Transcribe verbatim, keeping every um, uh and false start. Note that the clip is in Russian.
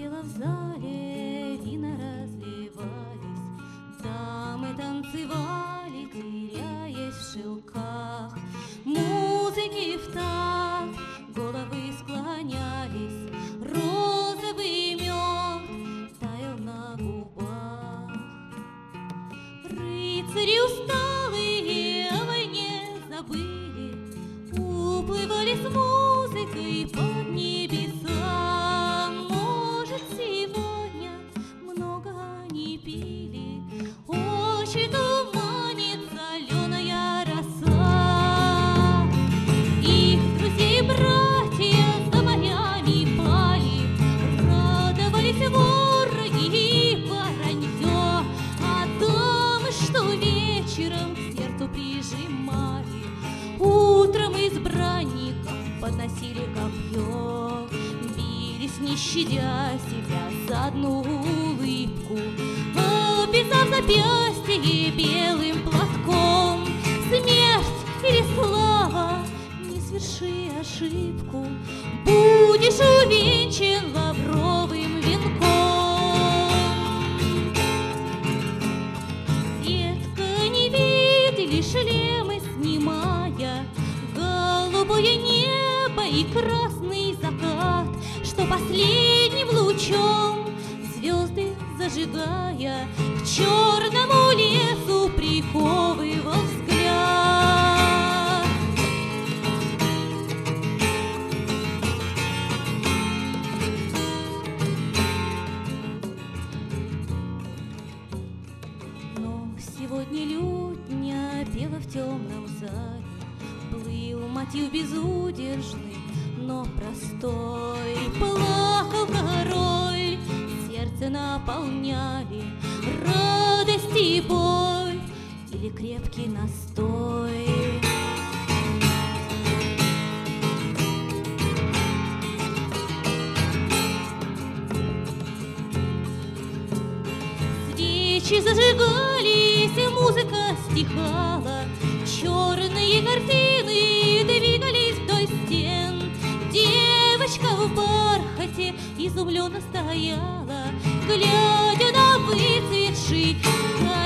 пела в зале, вина разливались, дамы танцевали, теряясь в шелках. Музыки в такт, головы склонялись, розовый мед таял на губах. Рыцари усталые о войне забыли, уплывали с музыкой под небеса. Может, сегодня много они пили, очи туманит соленая роса. Их друзей и братья за морями пали, радовались вороги и воронье, а дамы, что вечером к сердцу прижимали, утром избранникам подносили копье, бились, не щадя себя, за одну улыбку, обвязав запястье белым платком. Смерть или слава, не сверши ошибку, будешь увенчан лавровым венком. Сетка не видели шлемы снимая, голубое небо и красный закат, что последним лучом звезды зажигая к черному лесу приковывал взгляд. Но сегодня лютня пела в темном зале, плыл мотив безудержный, но простой. Плакал король, сердце наполняли радость и боль или крепкий настой. Свечи зажигались, музыка стихала, черные картины двигались вдоль стен. Девочка в бархате изумленно стояла, глядя на выцветший